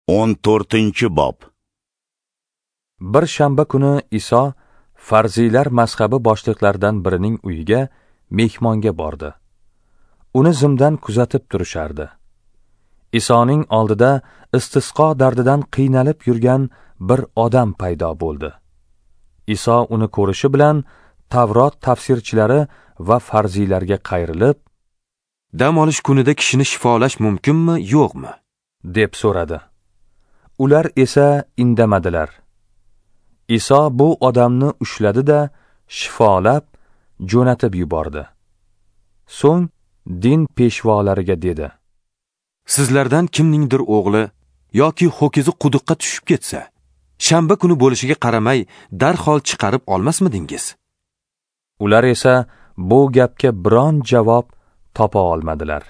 14-bob. Bir shanba kuni Iso farziylar mazhabi boshliqlaridan birining uyiga mehmonga bordi. Uni zimdan kuzatib turishardi. Isoning oldida istisqo dardidan qiynalib yurgan bir odam paydo bo'ldi. Iso uni ko'rishi bilan Tavrot tafsirchilari va farziylarga qayrilib, "Dam olish kunida kishini shifolash mumkinmi, yo'qmi?" deb so'radi. Ular esa indamadilar. Iso bu odamni ushladi-da, shifolab, jo'natib yubordi. So'ng din peshvolariga dedi: "Sizlardan kimningdir o'g'li yoki ho'kizi quduqqa tushib ketsa, shanba kuni bo'lishiga qaramay darhol chiqarib olmasmidingiz?" Ular esa bu gapga biron javob topa olmadilar.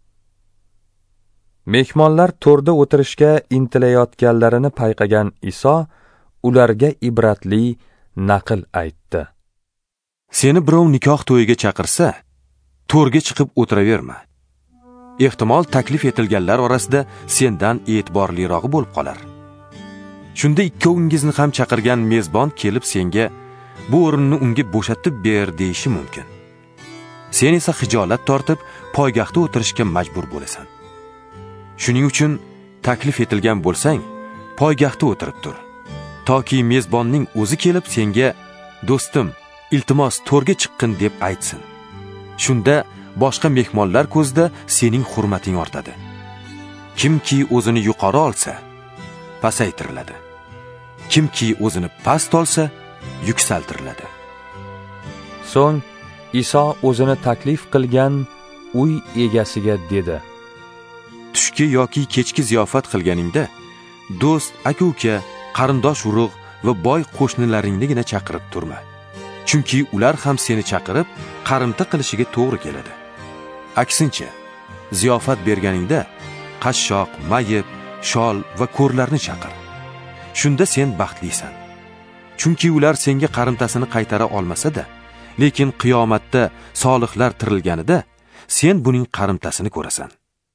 Mehmonlar to'rda o'tirishga intilayotganlarini payqagan Iso ularga ibratli naql aytdi. "Seni birov nikoh to'yiga chaqirsa, to'rga chiqib o'tiraverma. Ehtimol taklif etilganlar orasida sendan e'tiborlirog'i bo'lib qolar. Shunda ikkovingizni ham chaqirgan mezbon kelib senga bu o'rinni unga bo'shatib ber deyishi mumkin. Sen esa xijolat tortib poygaxda o'tirishga majbur bo'lasan. Shuning uchun taklif etilgan bo'lsang, poygaxda o'tirib tur, toki mezbonning o'zi kelib senga "Do'stim, iltimos to'rga chiqqin" deb aytsin. Shunda boshqa mehmonlar ko'zida sening hurmating ortadi. Kimki o'zini yuqori olsa, pasaytiriladi. Kimki o'zini past olsa, yuksaltiriladi." So'ng Iso o'zini taklif qilgan uy egasiga dedi: "Tushki yoki kechki ziyofat qilganingda do'st, aka-uka, qarindosh urug' va boy qo'shnilaringnigina chaqirib turma. Chunki ular ham seni chaqirib qarimta qilishiga to'g'ri keladi. Aksincha, ziyofat berganingda qashshoq, mayib, shol va ko'rlarni chaqir. Shunda sen baxtlisan. Chunki ular senga qarimtasini qaytara olmasa-da, lekin qiyomatda solihlar tirilganida sen buning qarimtasini ko'rasan."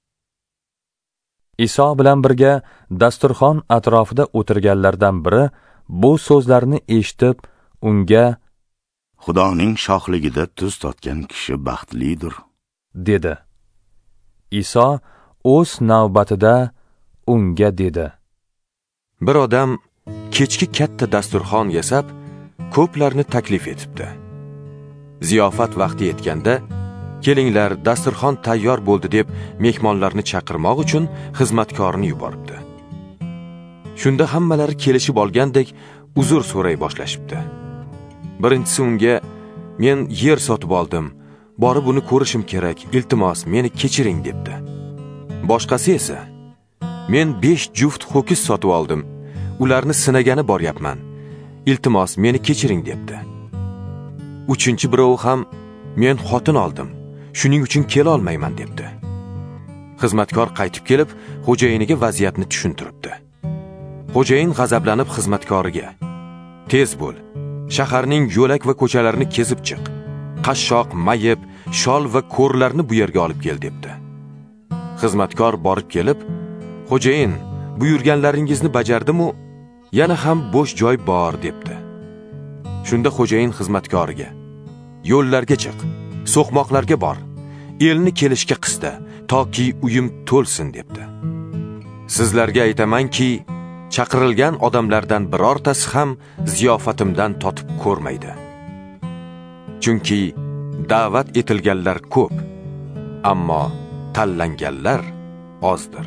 Iso bilan birga dasturxon atrofida o'tirganlardan biri bu so'zlarni eshitib unga "Xudoning shohligida tuz totgan kishi baxtlidir" dedi. Iso o'z navbatida unga dedi: "Bir odam kechki katta dasturxon yasab, ko'plarni taklif etibdi. Ziyofat vaqti yetganda, kelinglar, dasturxon tayyor bo'ldi deb mehmonlarni chaqirmoq uchun xizmatkorini yuboribdi. Shunda hammalari kelishib olgandek uzr so'ray boshlashibdi. Birinchisi unga: "Men yer sotib oldim, borib uni ko'rishim kerak, iltimos meni kechiring" debdi. Boshqasi esa: "Men 5 juft ho'kiz sotib oldim, ularni sinagani boryapman, iltimos meni kechiring" debdi. Uchinchi birov ham: "Men xotin oldim, shuning uchun kela olmayman" debdi. Xizmatkor qaytib kelib, xo'jayiniga vaziyatni tushuntiribdi. Xo'jayin g'azablanib xizmatkoriga: "Tez bo'l, shaharning yo'lak va ko'chalarini kezib chiq. Qashshoq, mayib, shol va ko'rlarni bu yerga olib kel" debdi. Xizmatkor borib kelib: "Xo'jayin, buyurganlaringizni bajardim-u, yana ham bo'sh joy bor" debdi. Shunda xo'jayin xizmatkoriga: "Yo'llarga chiq, so'qmoqlarga bor, elni kelishga qista, toki uyim to'lsin" debdi. Sizlarga aytamanki, chaqirilgan odamlardan birortasi ham ziyofatimdan totib ko'rmaydi. Chunki da'vat etilganlar ko'p, ammo tanlanganlar ozdir.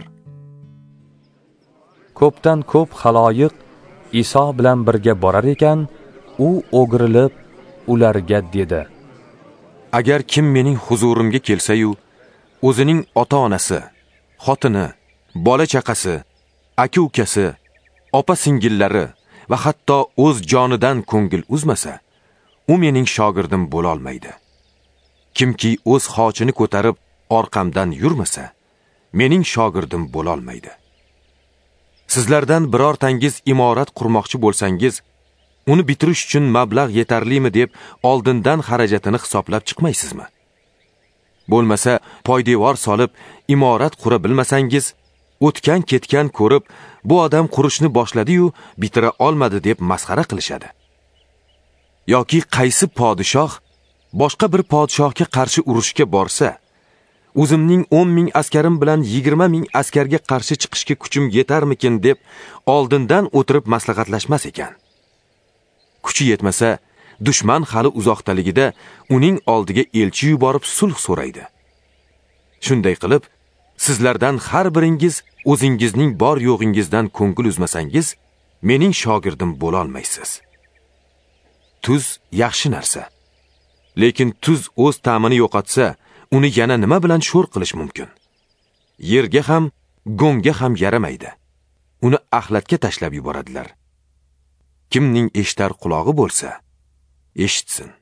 Ko'pdan ko'p xaloyiq Iso bilan birga borar ekan, u o'girilib ularga dedi: "Agar kim mening huzurimga kelsa-yu, o'zining ota-onasi, xotini, bola-chaqasi, aka-ukasi, opa-singillari va hatto o'z jonidan ko'ngil uzmasa, u mening shogirdim bo'la olmaydi. Kimki o'z xochini ko'tarib orqamdan yurmasa, mening shogirdim bo'la olmaydi. Sizlardan birortangiz imorat qurmoqchi bo'lsangiz, uni bitirish uchun mablag' yetarlimi deb oldindan xarajatini hisoblab chiqmaysizmi? Bo'lmasa, poydevor solib imorat qura bilmasangiz, o'tgan ketgan ko'rib, bu odam qurishni boshladi-yu, bitira olmadi deb masxara qilishadi. Yoki qaysi podshoh boshqa bir podshohga qarshi urushga borsa, o'zimning 10,000 askarim bilan 20,000 askarga qarshi chiqishga kuchim yetarmikin deb oldindan o'tirib maslahatlashmas ekan. Kuchi yetmasa, dushman hali uzoqdaligida uning oldiga elchi yuborib sulh so'raydi. Shunday qilib, sizlardan har biringiz o'zingizning bor yo'g'ingizdan ko'ngil uzmasangiz, mening shogirdim bo'la olmaysiz. Tuz yaxshi narsa. Lekin tuz o'z ta'mini yo'qotsa, uni yana nima bilan sho'r qilish mumkin? Yerga ham, go'ngga ham yaramaydi. Uni axlatga tashlab yuboradilar. Kimning eshitar qulog'i bo'lsa, eshitsin.